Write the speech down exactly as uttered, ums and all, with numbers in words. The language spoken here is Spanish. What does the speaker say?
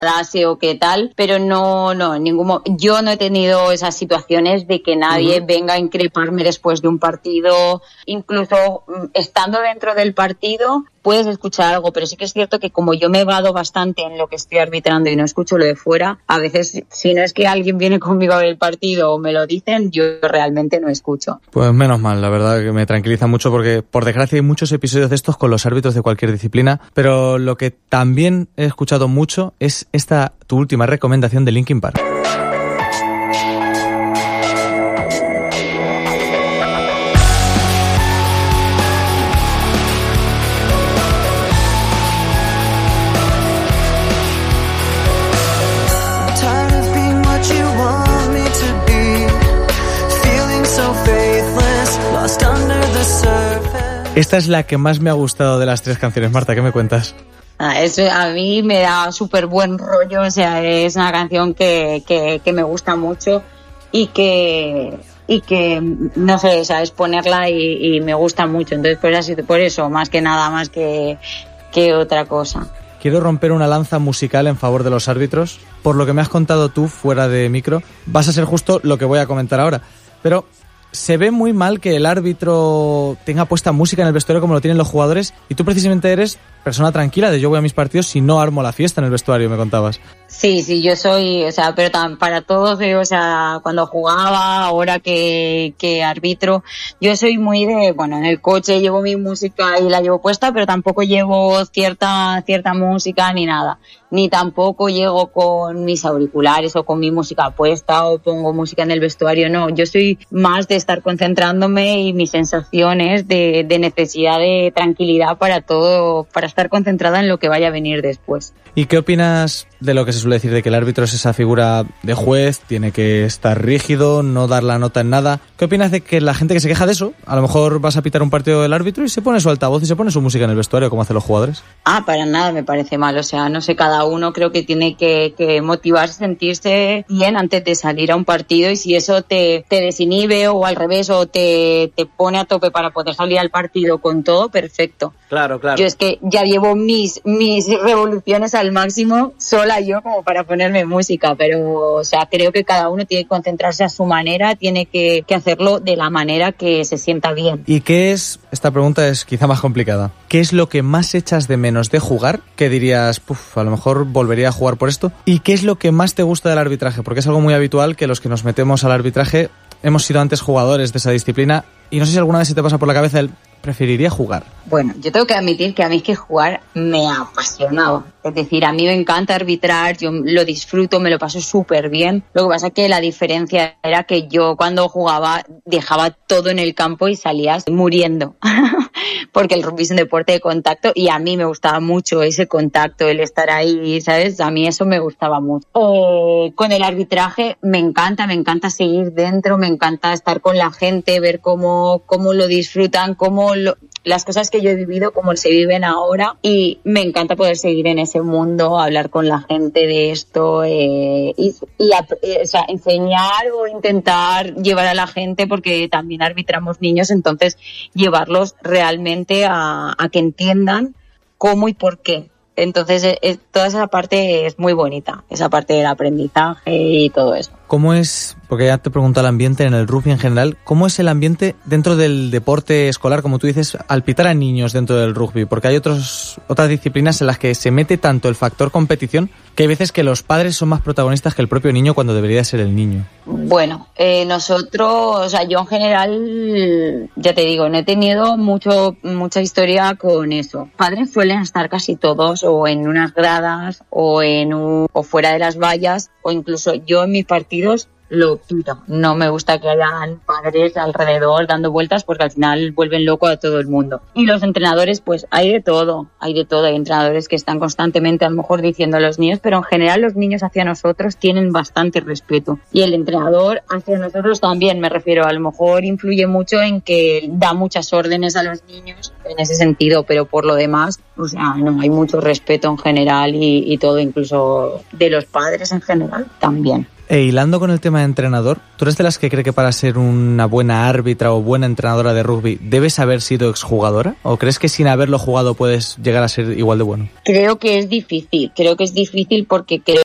frase o qué tal, pero no, no, en ningún mo- yo no he tenido esas situaciones de que nadie uh-huh. venga a increparme después de un partido, incluso estando dentro del partido puedes escuchar algo, pero sí que es cierto que como yo me vado bastante en lo que estoy arbitrando y no escucho lo de fuera, a veces si no es que alguien viene conmigo a ver el partido o me lo dicen, yo realmente no escucho. Pues menos mal, la verdad que me tranquiliza mucho porque por desgracia hay muchos episodios de estos con los árbitros de cualquier disciplina, pero lo que también he escuchado mucho es esta tu última recomendación de Linkin Park. Esta es la que más me ha gustado de las tres canciones. Marta, ¿qué me cuentas? Ah, eso a mí me da súper buen rollo, o sea, es una canción que, que, que me gusta mucho y que, y que no sé, o sea, es ponerla y, y me gusta mucho, entonces pues así, por eso, más que nada, más que, que otra cosa. Quiero romper una lanza musical en favor de los árbitros. Por lo que me has contado tú fuera de micro, vas a ser justo lo que voy a comentar ahora, pero se ve muy mal que el árbitro tenga puesta música en el vestuario como lo tienen los jugadores y tú precisamente eres persona tranquila de yo voy a mis partidos y no armo la fiesta en el vestuario, me contabas. Sí, sí, yo soy, o sea, pero tan, para todos, eh, o sea, cuando jugaba, ahora que, que arbitro, yo soy muy de, bueno, en el coche llevo mi música y la llevo puesta, pero tampoco llevo cierta, cierta música ni nada. Ni tampoco llego con mis auriculares o con mi música puesta o pongo música en el vestuario, no. Yo soy más de estar concentrándome y mis sensaciones de, de necesidad de tranquilidad para todo, para estar concentrada en lo que vaya a venir después. ¿Y qué opinas de lo que se suele decir de que el árbitro es esa figura de juez, tiene que estar rígido, no dar la nota en nada? ¿Qué opinas de que la gente que se queja de eso, a lo mejor vas a pitar un partido del árbitro y se pone su altavoz y se pone su música en el vestuario como hacen los jugadores? Ah, para nada me parece mal, o sea, no sé, cada uno creo que tiene que, que motivarse, sentirse bien antes de salir a un partido y si eso te, te desinhibe o al revés o te, te pone a tope para poder salir al partido con todo, perfecto. Claro, claro. Yo es que ya llevo mis, mis revoluciones al máximo sola yo como para ponerme música, pero o sea, creo que cada uno tiene que concentrarse a su manera, tiene que, que hacerlo de la manera que se sienta bien. ¿Y qué es, esta pregunta es quizá más complicada, qué es lo que más echas de menos de jugar, que dirías, puf, a lo mejor volvería a jugar por esto? ¿Y qué es lo que más te gusta del arbitraje? Porque es algo muy habitual que los que nos metemos al arbitraje hemos sido antes jugadores de esa disciplina y no sé si alguna vez se te pasa por la cabeza el preferiría jugar. Bueno, yo tengo que admitir que a mí es que jugar me ha apasionado. Es decir, a mí me encanta arbitrar, yo lo disfruto, me lo paso súper bien. Lo que pasa es que la diferencia era que yo cuando jugaba dejaba todo en el campo y salías muriendo. Porque el rugby es un deporte de contacto y a mí me gustaba mucho ese contacto, el estar ahí, ¿sabes? A mí eso me gustaba mucho. Eh, con el arbitraje me encanta, me encanta seguir dentro, me encanta estar con la gente, ver cómo, cómo lo disfrutan, cómo lo, las cosas que yo he vivido, cómo se viven ahora y me encanta poder seguir en ese mundo, hablar con la gente de esto eh, y, y o sea, enseñar o intentar llevar a la gente porque también arbitramos niños, entonces llevarlos realmente a, a que entiendan cómo y por qué. Entonces es, toda esa parte es muy bonita, esa parte del aprendizaje y todo eso. ¿Cómo es, porque ya te pregunto el ambiente en el rugby en general, cómo es el ambiente dentro del deporte escolar, como tú dices, al pitar a niños dentro del rugby? Porque hay otros, otras disciplinas en las que se mete tanto el factor competición que hay veces que los padres son más protagonistas que el propio niño cuando debería ser el niño. Bueno, eh, nosotros, o sea, yo en general, ya te digo, no he tenido mucho mucha historia con eso. Padres suelen estar casi todos o en unas gradas o en un, o fuera de las vallas o incluso yo en mis partidos lo pito. No me gusta que hayan padres alrededor dando vueltas porque al final vuelven loco a todo el mundo. Y los entrenadores, pues hay de todo, hay de todo. Hay entrenadores que están constantemente a lo mejor diciendo a los niños, pero en general los niños hacia nosotros tienen bastante respeto. Y el entrenador hacia nosotros también, me refiero, a lo mejor influye mucho en que da muchas órdenes a los niños en ese sentido, pero por lo demás, o sea, no, hay mucho respeto en general y, y todo, incluso de los padres en general también. E hilando con el tema de entrenador, ¿tú eres de las que cree que para ser una buena árbitra o buena entrenadora de rugby debes haber sido exjugadora? ¿O crees que sin haberlo jugado puedes llegar a ser igual de bueno? Creo que es difícil, creo que es difícil porque creo